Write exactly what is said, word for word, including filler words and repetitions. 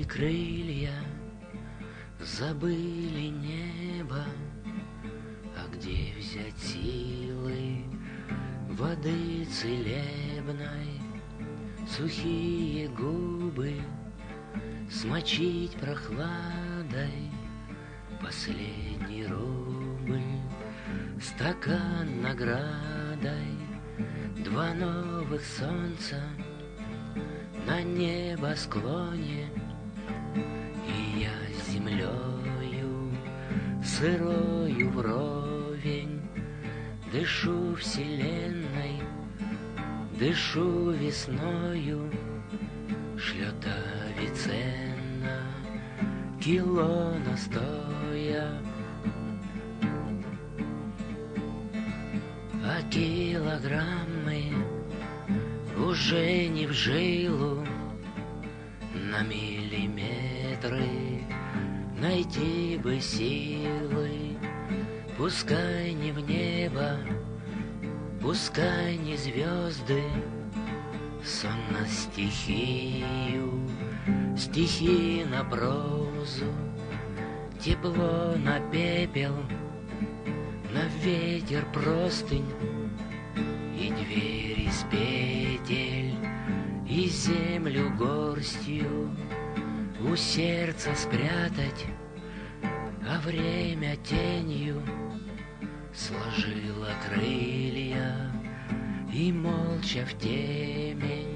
Забыли крылья, забыли небо, а где взять силы воды целебной? Сухие губы смочить прохладой, последний рубль, стакан наградой, два новых солнца на небосклоне, и я землею сырою вровень дышу вселенной, дышу весною. Шлет Авиценна кило настоя, а килограммы уже не в жилу. На миллиметры найти бы силы, пускай не в небо, пускай не звезды, сон на стихию, стихи на прозу, тепло на пепел, на ветер простынь, и дверь из петель, и землю горстью у сердца спрятать, а время тенью сложила крылья и молча в темень